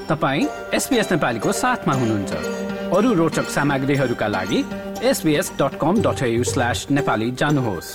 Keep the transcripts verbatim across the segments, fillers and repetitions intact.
तपाईं एसबीएस नेपालीको साथमा हुनुहुन्छ। अरू रोचक सामग्रीहरूका लागि S B S dot com dot A U slash Nepali जानुहोस्।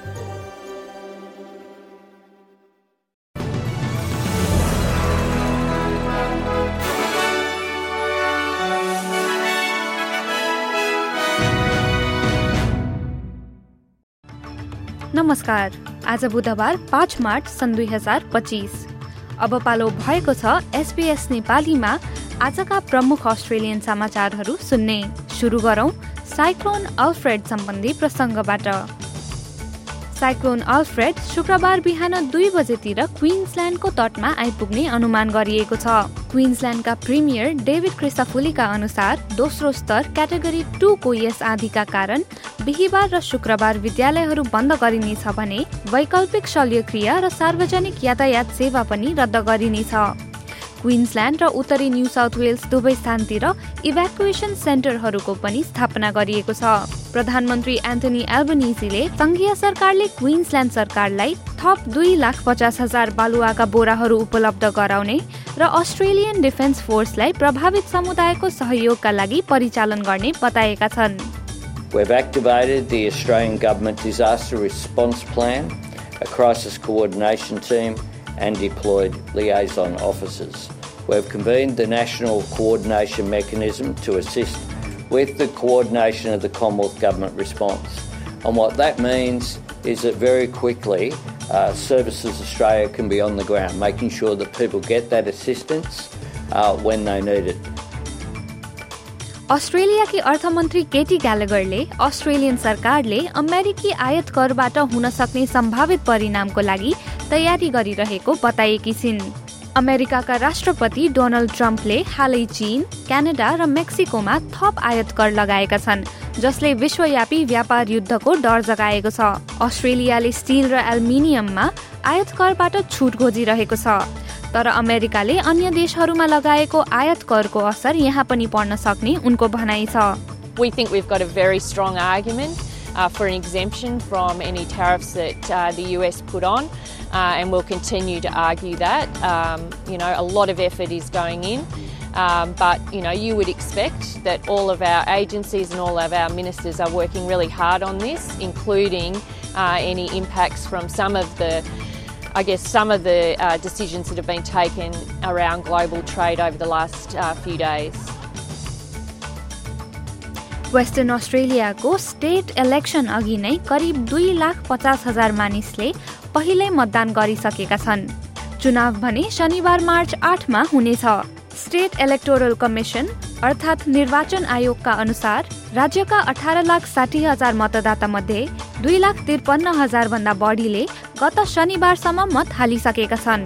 नमस्कार, आज बुधबार पाँच मार्च सन् दुई हजार पच्चीस। अब पालो भएको छ एसबीएस नेपालीमा आजका प्रमुख अस्ट्रेलियन समाचारहरू सुन्ने। सुरु गरौं साइक्लोन अल्फ्रेड सम्बन्धी प्रसङ्गबाट। साइक्लोन अल्फ्रेड शुक्रबार बिहान दुई बजेतिर क्वीन्सल्यान्डको तटमा आइपुग्ने अनुमान गरिएको छ। क्वीन्सल्यान्डका प्रिमियर डेभिड क्रिस्टोफुलीका अनुसार दोस्रो स्तर क्याटेगोरी टू को यस आँधीका कारण बिहिबार र शुक्रबार विद्यालयहरू बन्द गरिनेछ भने वैकल्पिक शल्यक्रिया र सार्वजनिक यातायात सेवा पनि रद्द गरिनेछ। क्वीन्सल्यान्ड र उत्तरी न्यू साउथ वेल्स दुवै स्थानतिर इभ्याकुएसन सेन्टरहरूको पनि स्थापना गरिएको छ। प्रधानमन्त्री एन्थनी एल्बनिजीले संघीय सरकारले क्वीन्सल्यान्ड सरकारलाई थप दुई लाख पचास हजार बालुवाका बोराहरू उपलब्ध गराउने र अस्ट्रेलियन डिफेन्स फोर्सलाई प्रभावित समुदायको सहयोगका लागि परिचालन गर्ने बताएका छन्। We've activated the Australian Government Disaster Response Plan, a crisis coordination team and deployed liaison officers. We've convened the National Coordination Mechanism to assist with the coordination of the Commonwealth Government response. And what that means is that very quickly uh, Services Australia can be on the ground, making sure that people get that assistance uh, when they need it. अस्ट्रेलियाकी अर्थमन्त्री केटी ग्यालेगरले Australian सरकारले अमेरिकी आयात करबाट हुन सक्ने सम्भावित परिणामको लागि तयारी गरिरहेको बताएकी छिन्। अमेरिकाका राष्ट्रपति डोनाल्ड ट्रम्पले हालै चीन, क्यानाडा र मेक्सिकोमा थप आयात कर लगाएका छन्, जसले विश्वव्यापी व्यापार युद्धको डर जगाएको छ। अस्ट्रेलियाले स्टिल र एल्युमिनियममा आयात करबाट छुट खोजिरहेको छ, तर अमेरिकाले अन्य देशहरूमा लगाएको आयात करको असर यहाँ पनि पर्न सक्ने उनको भनाइ छ। We think we've got a very strong argument uh, for an exemption from any tariffs that uh, the U S put on, uh, and we'll continue to argue that. Um, you know, a lot of effort is going in, um, but you know, you would expect that all of our agencies and all of our ministers are working really hard on this, including uh, any impacts from some of the I guess some of the uh, decisions that have been taken around global trade over the last uh, few days. Western अस्ट्रेलियाको state election अघि नै करिब दुई लाख पचास हजार मानिसले पहिल्यै मतदान गरिसकेका छन्। चुनाव भने शनिबार मार्च आठमा हुनेछ। स्टेट इलेक्टोरल कमिसन अर्थात् निर्वाचन आयोगका अनुसार राज्यका अठार लाख साठी हजार मतदाता मध्ये दुई लाख त्रिपन्न हजार भन्दा बढीले गत शनिबारसम्म मत हालिसकेका छन्।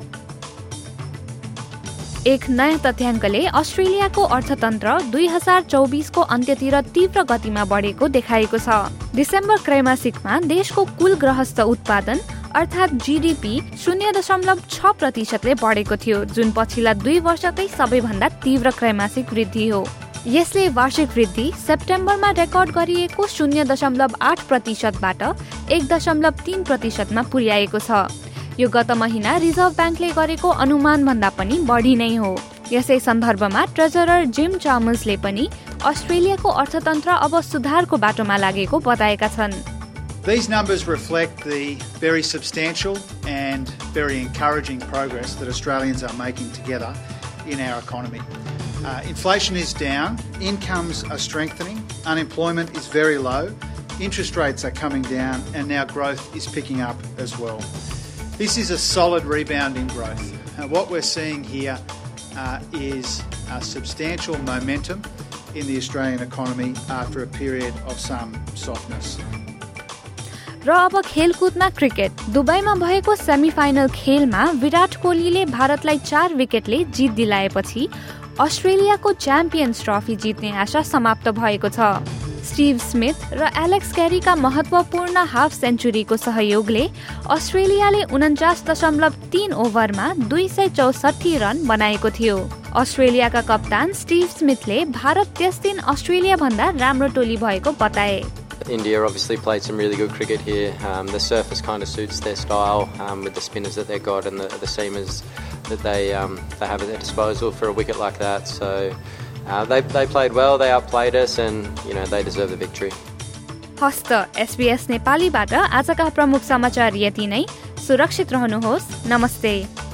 एक नयाँ तथ्याङ्कले अस्ट्रेलियाको अर्थतन्त्र दुई हजार चौबिसको अन्त्यतिर तीव्र गतिमा बढेको देखाएको छ। डिसेम्बर त्रैमासिकमा देशको कुल गृहस्थ उत्पादन अर्थात् जीडीपी शून्य दशमलव छ प्रतिशतले बढेको थियो, जुन पछिल्ला दुई वर्षकै सबैभन्दा तीव्र त्रैमासिक वृद्धि हो। यसले वार्षिक वृद्धि सेप्टेम्बरमा रेकर्ड गरिएको शून्य दशमलव आठ प्रतिशतबाट एक दशमलव तीन प्रतिशतमा पुर्याएको छ। यो गत महिना रिजर्भ ब्याङ्कले गरेको अनुमान भन्दा पनि बढी नै हो। यसै सन्दर्भमा ट्रेजरर जिम चामर्सले पनि अस्ट्रेलियाको अर्थतन्त्र अब सुधारको बाटोमा लागेको बताएका छन्। These numbers reflect the very substantial and very encouraging progress that Australians are making together in our economy. Uh, inflation is down, incomes are strengthening, unemployment is very low, interest rates are coming down, and now growth is picking up as well. This is a solid rebound in growth. Uh, what we're seeing here uh, is a substantial momentum in the Australian economy after a period of some softness. र अब खेलकुदमा cricket. दुबईमा भएको semifinal खेलमा विराट कोहलीले भारतलाई चार विकेटले जित दिलाएपछि अस्ट्रेलियाको champions trophy जित्ने आशा समाप्त भएको छ। स्टिभ स्मिथ र एलेक्स क्यारीका महत्वपूर्ण हाफ सेन्चुरीको सहयोगले अस्ट्रेलियाले उन्चास दशमलव तीन ओभरमा दुई सय चौसठी रन बनाएको थियो। अस्ट्रेलियाका कप्तान स्टिभ स्मिथले भारत त्यस दिन अस्ट्रेलिया भन्दा राम्रो टोली भएको बताए। India obviously played some really good cricket here. Um, the surface kind of suits their style um, with the spinners that they've got and the, the seamers that they um, they have at their disposal for a wicket like that. So uh, they they played well, they outplayed us, and you know they deserve the victory. हस्त SBS नेपालीबाट आजका प्रमुख समाचार यति नै। सुरक्षित रहनुहोस्। नमस्ते।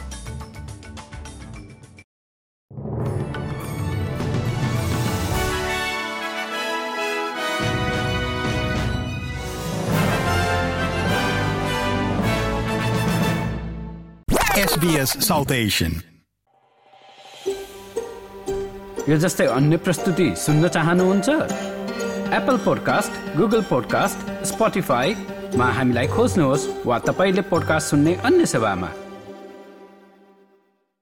S B S South Asian. यो जस्तै अन्य प्रस्तुति सुन्न चाहनुहुन्छ? एप्पल पोडकास्ट, गुगल पोडकास्ट, स्पोटिफाईमा हामीलाई खोज्नुहोस् वा तपाईले पोडकास्ट सुन्ने अन्य सेवामा।